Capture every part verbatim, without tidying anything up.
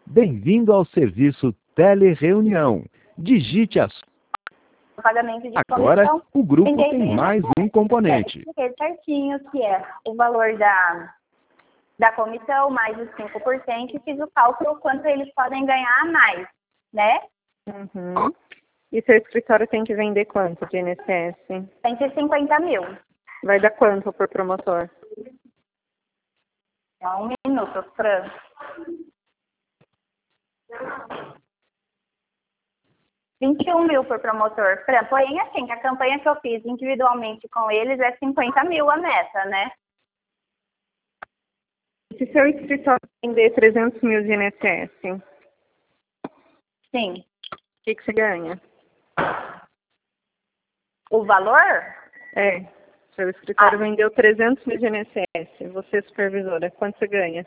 Bem-vindo ao serviço Telereunião. Digite a sua... Pagamento de Agora, comissão. o grupo Ninguém tem mais um componente. É certinho, que é o valor da, da comissão mais os cinco por cento e fiz o cálculo quanto eles podem ganhar a mais, né? Uhum. E seu escritório tem que vender quanto de I N S S? cento e cinquenta mil. Vai dar quanto por promotor? É um minuto, Fran. vinte e um mil por promotor. Fran, porém, assim, que a campanha que eu fiz individualmente com eles é cinquenta mil a meta, né? Se seu escritório vender trezentos mil de I N S S, Sim. o que, que você ganha? O valor? É. Seu escritório Ah. vendeu trezentos mil de I N S S. Você, supervisora, quanto você ganha?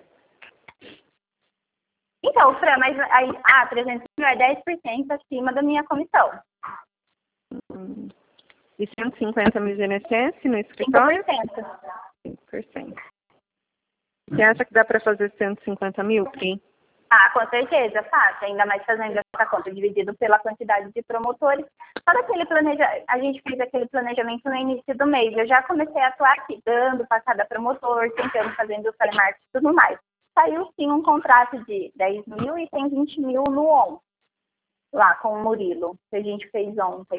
Então, Fran, mas aí, ah, trezentos mil é dez por cento acima da minha comissão. Hum. E cento e cinquenta mil de I N S S no escritório? cinco por cento. cinco por cento. Você acha que dá para fazer cento e cinquenta mil, Pri? Ah, com certeza, fácil. Ainda mais fazendo essa conta dividido pela quantidade de promotores. Para aquele planeja... A gente fez aquele planejamento no início do mês. Eu já comecei a atuar aqui, dando para cada promotor, tentando, fazendo o telemarketing e tudo mais. Saiu sim um contrato de dez mil e tem vinte mil no on. Lá com o Murilo, que a gente fez ontem.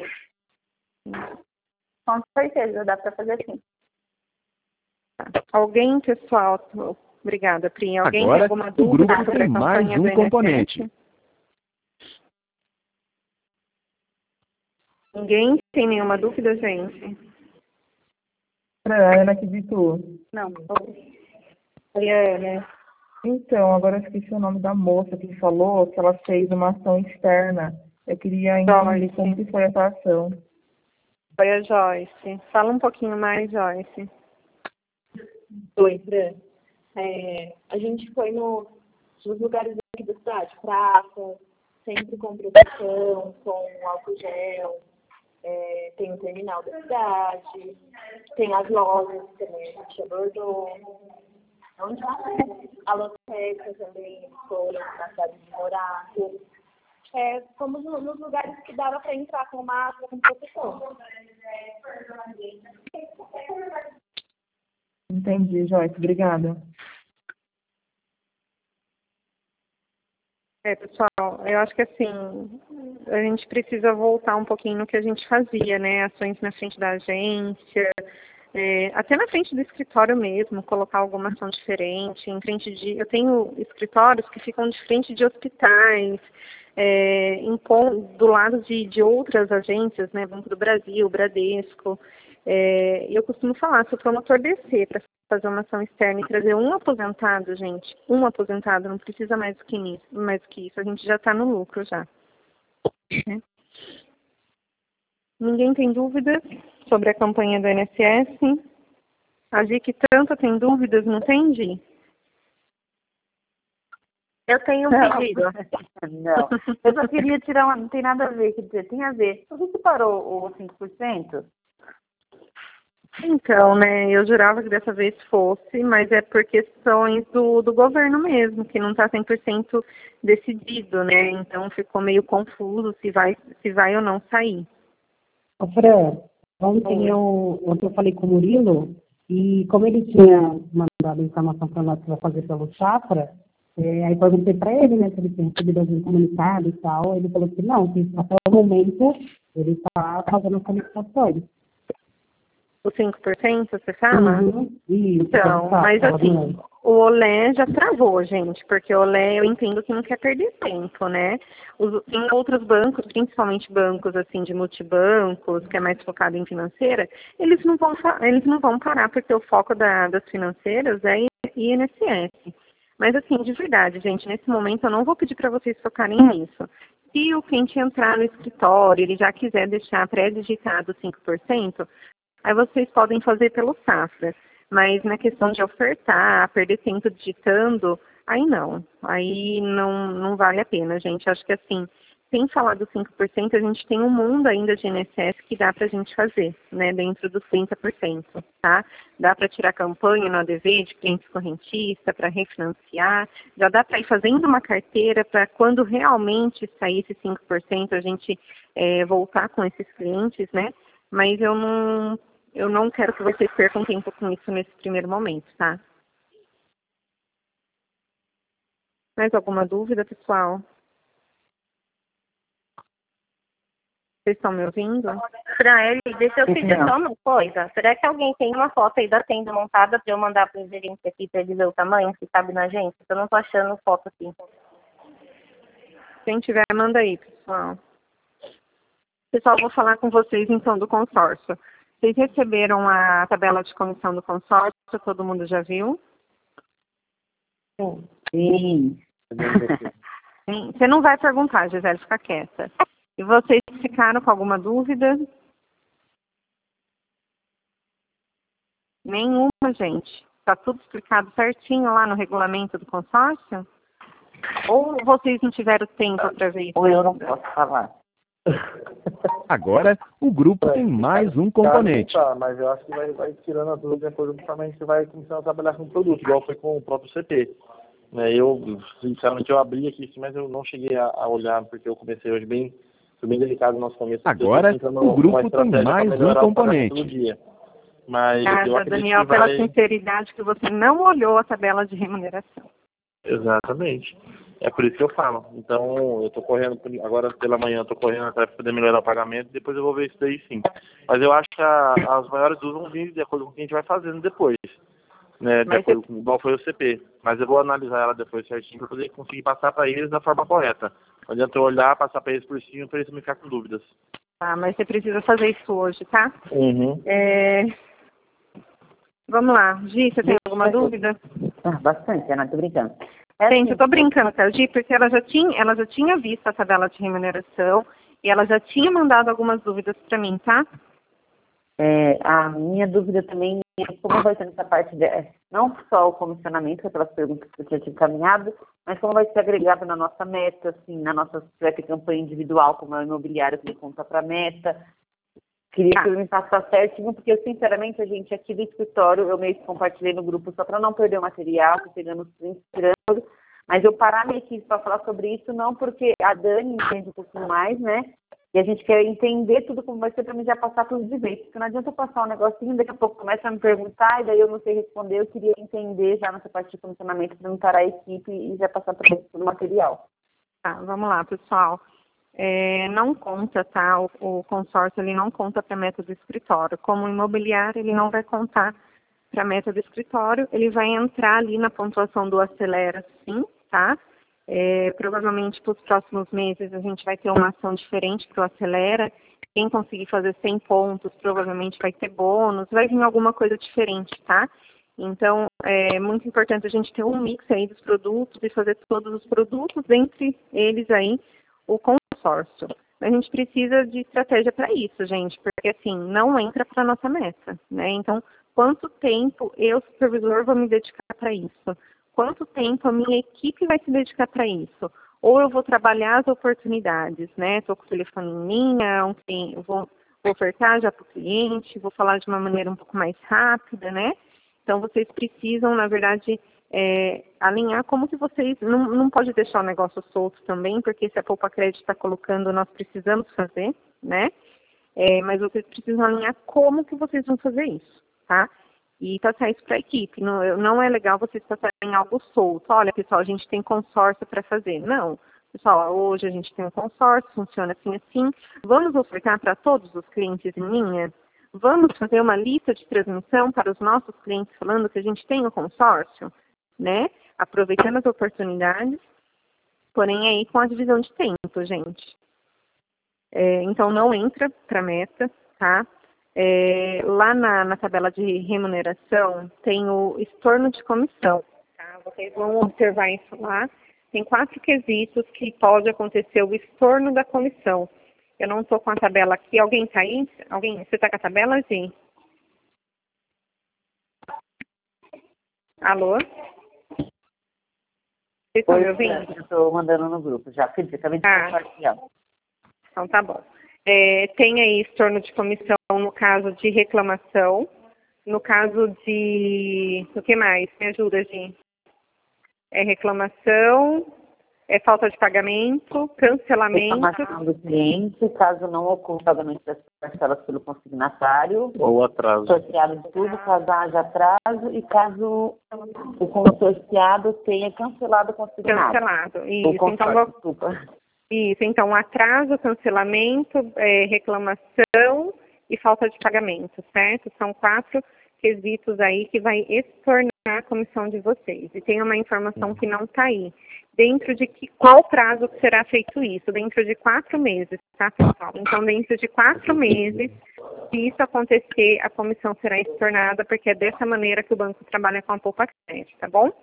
Com certeza dá para fazer assim. Alguém, pessoal, obrigada, Pri. Alguém Agora, tem alguma o dúvida grupo sobre a tem mais campanha um do I N S S? componente. Ninguém tem nenhuma dúvida, gente? Pra Ana que ditou. Não. Oi, Ana. Então, agora eu esqueci o nome da moça que falou que ela fez uma ação externa. Eu queria entender Joyce. como que foi essa ação. Oi, a Joyce. Fala um pouquinho mais, Joyce. Oi, Fran. É, a gente foi no, nos lugares aqui da cidade, praça, sempre com proteção, com álcool gel, é, tem o terminal da cidade, tem as lojas que também a gente abordou. Onde a lotérica também foram na cidade de Morato. É, fomos no, nos lugares que dava para entrar com máscara, com proteção. Entendi, Joyce. Obrigada. É, pessoal, eu acho que assim, a gente precisa voltar um pouquinho no que a gente fazia, né? Ações na frente da agência, é, até na frente do escritório mesmo, colocar alguma ação diferente, em frente de... Eu tenho escritórios que ficam de frente de hospitais, é, em, do lado de, de outras agências, né? Banco do Brasil, Bradesco. É, eu costumo falar, se o promotor descer para fazer uma ação externa e trazer um aposentado, gente, um aposentado, não precisa mais do que isso, mais do que isso, a gente já está no lucro já. Né? Ninguém tem dúvidas sobre a campanha do I N S S? A Gi que tanto tem dúvidas, não tem, Gi? Eu tenho um Não. pedido. Não. Eu só queria tirar uma... Não tem nada a ver, quer dizer, tem a ver. Por que você parou o cinco por cento? Então, né, eu jurava que dessa vez fosse, mas é por questões do, do governo mesmo, que não está cem por cento decidido, né, então ficou meio confuso se vai, se vai ou não sair. Ô, Fran, ontem eu, ontem eu falei com o Murilo, e como ele tinha mandado informação para nós que vai fazer pelo Chafra, é, aí perguntei para ele, né, se ele tinha recebido algum comunicado e tal, ele falou que não, que até o momento ele está fazendo as solicitações. O cinco por cento, você fala? Uhum, isso, então, tá, mas tá, assim, tá, o Olé já travou, gente, porque o Olé eu entendo que não quer perder tempo, né? Os, tem outros bancos, principalmente bancos assim de multibancos, que é mais focado em financeira, eles não vão, eles não vão parar, porque o foco da, das financeiras é I N S S. Mas assim, de verdade, gente, nesse momento eu não vou pedir para vocês focarem nisso. Se o cliente entrar no escritório, ele já quiser deixar pré-digitado cinco por cento, aí vocês podem fazer pelo Safra. Mas na questão de ofertar, perder tempo digitando, aí não. Aí não, não vale a pena, gente. Acho que assim, sem falar dos cinco por cento, a gente tem um mundo ainda de I N S S que dá para a gente fazer, né, dentro dos trinta por cento, tá? Dá para tirar campanha no A D V de clientes correntistas, para refinanciar, já dá para ir fazendo uma carteira para quando realmente sair esses cinco por cento a gente é, voltar com esses clientes, né? Mas eu não, eu não quero que vocês percam tempo com isso nesse primeiro momento, tá? Mais alguma dúvida, pessoal? Vocês estão me ouvindo? Fraeli, deixa eu pedir só uma coisa. Será que alguém tem uma foto aí da tenda montada para eu mandar para o gerente aqui para ele ver o tamanho, se cabe na agência? Eu não tô achando foto aqui. Quem tiver, manda aí, pessoal. Pessoal, vou falar com vocês então do consórcio. Vocês receberam a tabela de comissão do consórcio? Todo mundo já viu? Sim. Sim. Você não vai perguntar, Gisele, fica quieta. E vocês ficaram com alguma dúvida? Nenhuma, gente. Está tudo explicado certinho lá no regulamento do consórcio? Ou vocês não tiveram tempo para ver isso? Ou eu não posso falar. Agora, o grupo tem mais um componente. Tá, mas eu acho que vai, vai tirando a dúvida, depois justamente você vai começando a trabalhar com o produto, igual foi com o próprio C P. Né, eu, sinceramente, eu abri aqui, mas eu não cheguei a, a olhar, porque eu comecei hoje bem, foi bem delicado no nosso começo. Agora, o grupo tem mais um componente. Mas ah, eu Daniel, vai... pela sinceridade que você não olhou a tabela de remuneração. Exatamente. É por isso que eu falo. Então, eu estou correndo, agora pela manhã, estou correndo atrás para poder melhorar o pagamento, depois eu vou ver isso daí sim. Mas eu acho que a, as maiores dúvidas vão vir de acordo com o que a gente vai fazendo depois. Né, de acordo com qual foi o C P. Mas eu vou analisar ela depois certinho para poder conseguir passar para eles da forma correta. Não adianta eu olhar, passar para eles por cima, para eles não ficar com dúvidas. Tá, mas você precisa fazer isso hoje, tá? Uhum. É... Vamos lá. Gi, você tem alguma dúvida? Ah, bastante, Ana, tô brincando. É Gente, assim, eu tô brincando, tá, Gi? Porque ela já, tinha, ela já tinha visto a tabela de remuneração e ela já tinha mandado algumas dúvidas para mim, tá? É, a minha dúvida também é como vai ser nessa parte, de, não só o comissionamento, que aquelas perguntas que eu tinha te encaminhado, mas como vai ser agregado na nossa meta, assim, na nossa, se vai ter campanha individual, como é o imobiliário que ele conta para a meta. Queria que ele me passasse certinho, porque eu, sinceramente, a gente aqui do escritório, eu meio que compartilhei no grupo só para não perder o material, pegando os prints, tirando, mas eu parar minha equipe para falar sobre isso, não porque a Dani entende um pouquinho mais, né? E a gente quer entender tudo como vai ser para mim já passar tudo de vez. Porque não adianta eu passar um negocinho, daqui a pouco começa a me perguntar, e daí eu não sei responder. Eu queria entender já nessa parte de funcionamento, para não parar a equipe e já passar para todo o material. Tá, vamos lá, pessoal. É, não conta, tá? O, o consórcio, ele não conta para a meta do escritório. Como imobiliário, ele não vai contar para a meta do escritório. Ele vai entrar ali na pontuação do Acelera, sim, tá? É, provavelmente para os próximos meses a gente vai ter uma ação diferente para o Acelera. Quem conseguir fazer cem pontos provavelmente vai ter bônus, vai vir alguma coisa diferente, tá? Então é muito importante a gente ter um mix aí dos produtos e fazer todos os produtos, entre eles aí o consórcio. A gente precisa de estratégia para isso, gente, porque assim, não entra para a nossa meta, né? Então, quanto tempo eu, supervisor, vou me dedicar para isso? Quanto tempo a minha equipe vai se dedicar para isso? Ou eu vou trabalhar as oportunidades, né? Estou com o telefone em linha, um, eu vou, vou ofertar já para o cliente, vou falar de uma maneira um pouco mais rápida, né? Então, vocês precisam, na verdade, é, alinhar como que vocês... Não, não pode deixar o negócio solto também, porque se a Poupa Crédito está colocando, nós precisamos fazer, né? É, mas vocês precisam alinhar como que vocês vão fazer isso, tá? E passar isso para a equipe. Não, não é legal vocês passarem algo solto. Olha, pessoal, a gente tem consórcio para fazer. Não. Pessoal, hoje a gente tem um consórcio, funciona assim, assim. Vamos ofertar para todos os clientes em linha? Vamos fazer uma lista de transmissão para os nossos clientes falando que a gente tem um consórcio, né? Aproveitando as oportunidades, porém aí com a divisão de tempo, gente. É, então, não entra para a meta, tá? É, lá na, na tabela de remuneração tem o estorno de comissão, tá? Vocês vão observar isso lá. Tem quatro quesitos que pode acontecer o estorno da comissão. Eu não estou com a tabela aqui. Alguém está aí? Alguém? Você está com a tabela, Gi? Alô? Vocês estão me ouvindo? Eu estou mandando no grupo, já quer dizer, acabei de Ah. compartilhar. Então tá bom. É, tem aí estorno de comissão no caso de reclamação, no caso de... O que mais? Me ajuda, gente. É reclamação, é falta de pagamento, cancelamento... Reclamação do cliente, caso não ocorra o pagamento das parcelas pelo consignatário. Ou atraso. Sorteado de tudo, caso haja atraso e caso o consorciado tenha cancelado o consignado. Cancelado, isso. O Então, contrato, desculpa. Isso, então atraso, cancelamento, é, reclamação e falta de pagamento, certo? São quatro quesitos aí que vai estornar a comissão de vocês. E tem uma informação que não está aí. Dentro de que, qual prazo que será feito isso? Dentro de quatro meses, tá, pessoal? Então, dentro de quatro meses, se isso acontecer, a comissão será estornada, porque é dessa maneira que o banco trabalha com a poupa crédito, tá bom?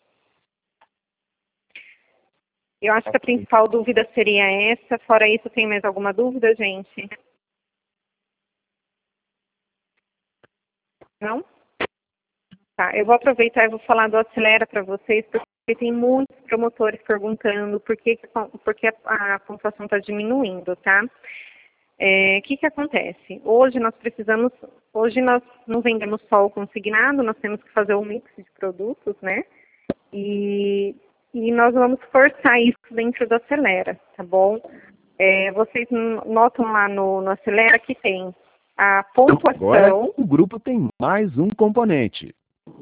Eu acho que a principal dúvida seria essa. Fora isso, tem mais alguma dúvida, gente? Não? Tá, eu vou aproveitar e vou falar do Acelera para vocês, porque tem muitos promotores perguntando por que, por que a, a pontuação está diminuindo, tá? O é, que que acontece? Hoje nós precisamos, hoje nós não vendemos só o consignado, nós temos que fazer um mix de produtos, né? E... E nós vamos forçar isso dentro do Acelera, tá bom? É, vocês notam lá no, no Acelera que tem a pontuação... Agora o grupo tem mais um componente.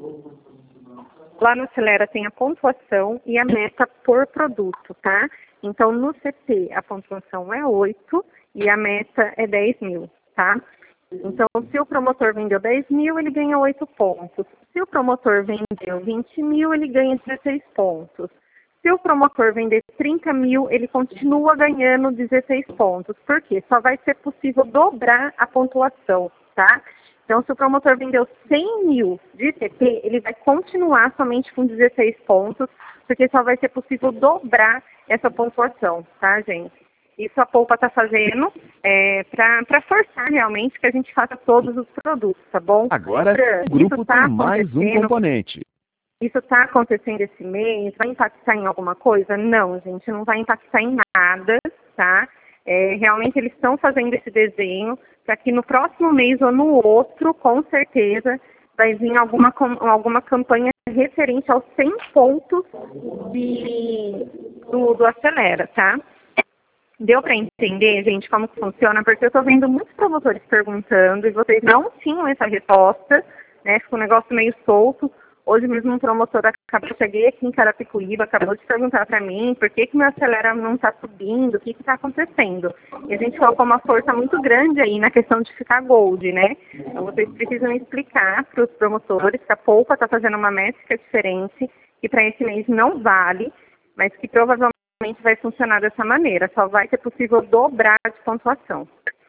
Lá no Acelera tem a pontuação e a meta por produto, tá? Então, no C P, a pontuação é oito e a meta é dez mil, tá? Então, se o promotor vendeu dez mil, ele ganha oito pontos. Se o promotor vendeu vinte mil, ele ganha dezesseis pontos. Se o promotor vender trinta mil, ele continua ganhando dezesseis pontos. Por quê? Só vai ser possível dobrar a pontuação, tá? Então, se o promotor vendeu cem mil de C P, ele vai continuar somente com dezesseis pontos, porque só vai ser possível dobrar essa pontuação, tá, gente? Isso a Poupa está fazendo é, para forçar realmente que a gente faça todos os produtos, tá bom? Agora o grupo tá tem mais um componente. Isso está acontecendo esse mês? Vai impactar em alguma coisa? Não, gente, não vai impactar em nada, tá? É, realmente eles estão fazendo esse desenho para que no próximo mês ou no outro, com certeza, vai vir alguma, alguma campanha referente aos cem pontos de, do, do Acelera, tá? Deu para entender, gente, como que funciona? Porque eu estou vendo muitos promotores perguntando e vocês não tinham essa resposta, né? Ficou um negócio meio solto. Hoje mesmo um promotor acabou, cheguei aqui em Carapicuíba, acabou de perguntar para mim por que que meu Acelera não está subindo, o que que está acontecendo. E a gente colocou uma força muito grande aí na questão de ficar gold, né? Então vocês precisam explicar para os promotores que a Poupa está fazendo uma métrica diferente, que para esse mês não vale, mas que provavelmente vai funcionar dessa maneira, só vai ser possível dobrar de pontuação.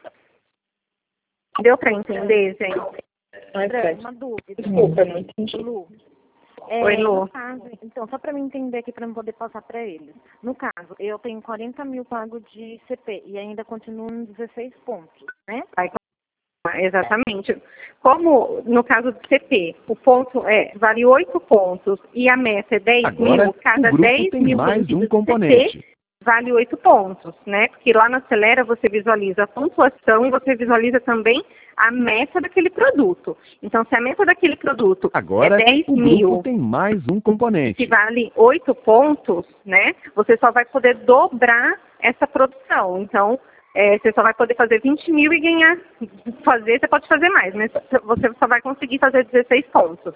Deu para entender, gente? André, uma dúvida. Desculpa, não entendi. Lu. É, Oi, Lu. no caso, então, só para me entender aqui, para não poder passar para eles. No caso, eu tenho quarenta mil pago de C P e ainda continuo em dezesseis pontos, né? Vai, exatamente. Como no caso do C P, o ponto é, vale oito pontos e a meta é dez Agora, mil, cada o grupo dez tem mil mais um vendidos componente. C P vale oito pontos, né? Porque lá no Acelera você visualiza a pontuação e você visualiza também a meta daquele produto. Então, se a meta daquele produto Agora, é dez o mil, grupo tem mais um componente. que vale oito pontos, né? Você só vai poder dobrar essa produção. Então, é, você só vai poder fazer vinte mil e ganhar, fazer, você pode fazer mais, mas você só vai conseguir fazer dezesseis pontos.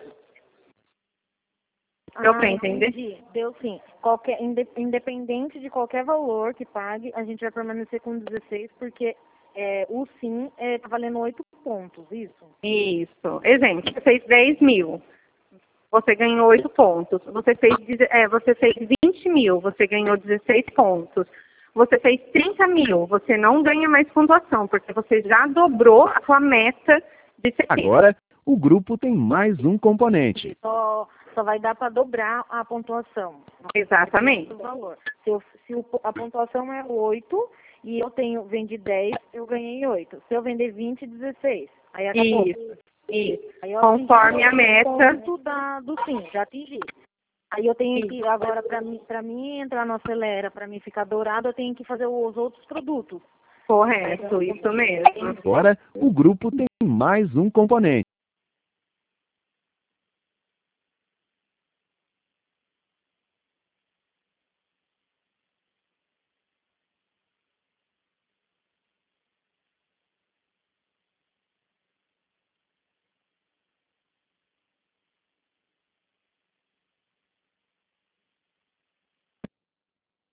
Deu Ah, para entender? entendi. Deu sim. Qualquer, inde- independente de qualquer valor que pague, a gente vai permanecer com dezesseis, porque é, o sim está valendo oito pontos, isso? Isso. Exemplo, você fez dez mil, você ganhou oito pontos. Você fez, deze- é, você fez vinte mil, você ganhou dezesseis pontos. Você fez trinta mil, você não ganha mais pontuação, porque você já dobrou a sua meta de C P. Agora, o grupo tem mais um componente. Só, só vai dar para dobrar a pontuação. Exatamente. O valor. Se, eu, se o, a pontuação é oito e eu tenho, vendi dez, eu ganhei oito. Se eu vender vinte, dezesseis. Aí acabou. Isso. Isso. Aí eu Conforme atingi a o meta. ponto da, do sim, já atingi. Aí eu tenho que, agora, para mim, para mim entrar no Acelera, para mim ficar dourado, eu tenho que fazer os outros produtos. Correto, isso mesmo. Agora, o grupo tem mais um componente.